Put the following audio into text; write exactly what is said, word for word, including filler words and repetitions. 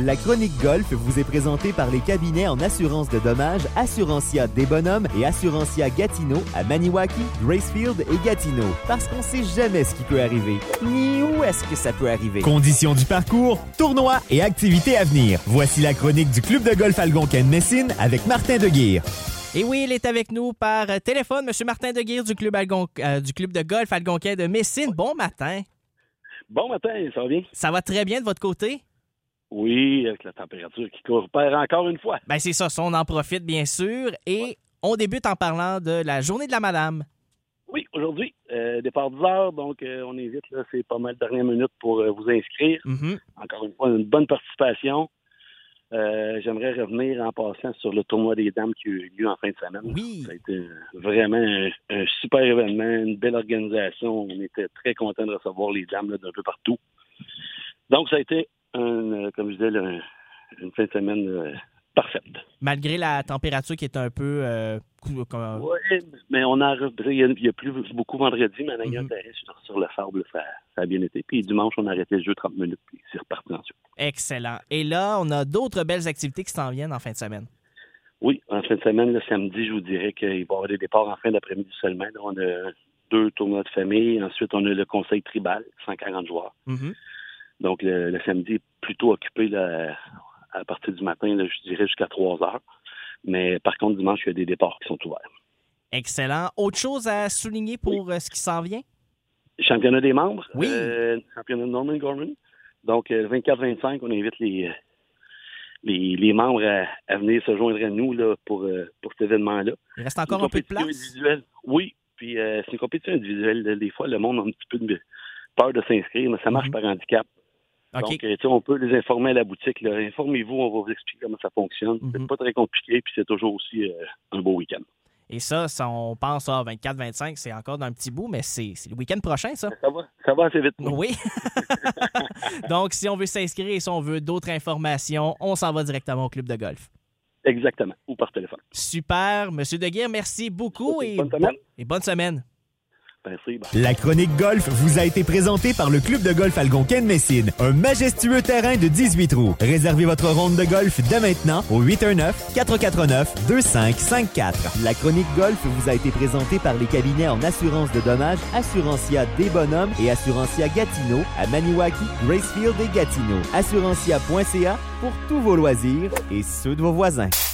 La chronique golf vous est présentée par les cabinets en assurance de dommages Assurantia Desbonhommes et Assurantia Gatineau à Maniwaki, Gracefield et Gatineau. Parce qu'on sait jamais ce qui peut arriver, ni où est-ce que ça peut arriver. Conditions du parcours, tournois et activités à venir. Voici la chronique du Club de golf Algonquin-Messine avec Martin Deguire. Et oui, il est avec nous par téléphone, M. Martin Deguire du club, Algon... euh, du club de golf Algonquin de Messine. Bon matin. Bon matin, ça va bien? Ça va très bien de votre côté? Oui, avec la température qui coopère encore une fois. Bien, c'est ça, ça, on en profite bien sûr. Et ouais. On débute en parlant de la journée de la madame. Oui, aujourd'hui, euh, départ dix heures, donc euh, on évite, là, c'est pas mal de dernière minute pour euh, vous inscrire. Mm-hmm. Encore une fois, une bonne participation. Euh, j'aimerais revenir en passant sur le tournoi des dames qui a eu lieu en fin de semaine. Oui. Ça a été vraiment un, un super événement, une belle organisation. On était très contents de recevoir les dames là, d'un peu partout. Donc, ça a été, un, comme je disais, là, une fin de semaine euh, parfaite. Malgré la température qui est un peu... Euh, comme... Oui, mais on a... Il n'y a, a plus beaucoup vendredi, mais en ayant mm-hmm. sur, sur le sable, ça, ça a bien été. Puis dimanche, on a arrêté le jeu trente minutes, puis c'est reparti ensuite. Excellent. Et là, on a d'autres belles activités qui s'en viennent en fin de semaine. Oui, en fin de semaine, le samedi, je vous dirais qu'il va y avoir des départs en fin d'après-midi seulement. Là, on a deux tournois de famille. Ensuite, on a le conseil tribal, cent quarante joueurs. Mm-hmm. Donc, le, le samedi est plutôt occupé là, à partir du matin, là, je dirais jusqu'à trois heures. Mais par contre, dimanche, il y a des départs qui sont ouverts. Excellent. Autre chose à souligner pour oui. ce qui s'en vient? Championnat des membres. Oui. Euh, championnat de Norman Gorman. Donc, le vingt-quatre vingt-cinq, on invite les, les, les membres à, à venir se joindre à nous là, pour, pour cet événement-là. Il reste encore un peu de place? Individuelle. Oui. Puis, euh, c'est une compétition individuelle. Des fois, le monde a un petit peu de peur de s'inscrire, mais ça marche mm-hmm. par handicap. Okay. Donc, tu sais, on peut les informer à la boutique. Là. Informez-vous, on va vous expliquer comment ça fonctionne. Mm-hmm. C'est pas très compliqué, puis c'est toujours aussi euh, un beau week-end. Et ça, ça on pense à vingt-quatre vingt-cinq, c'est encore d'un petit bout, mais c'est, c'est le week-end prochain, ça. Ça va, ça va assez vite. Oui. Donc, si on veut s'inscrire et si on veut d'autres informations, on s'en va directement au club de golf. Exactement, ou par téléphone. Super. Monsieur Deguire, merci beaucoup et bonne semaine. Et bonne semaine. Merci, la chronique golf vous a été présentée par le Club de golf Algonquin-Messine. Un majestueux terrain de dix-huit trous. Réservez votre ronde de golf dès maintenant au huit un neuf, quatre quatre neuf, deux cinq cinq quatre. La chronique golf vous a été présentée par les cabinets en assurance de dommages Assurantia Desbonhommes et Assurantia Gatineau à Maniwaki, Gracefield et Gatineau. Assurantia point c a pour tous vos loisirs et ceux de vos voisins.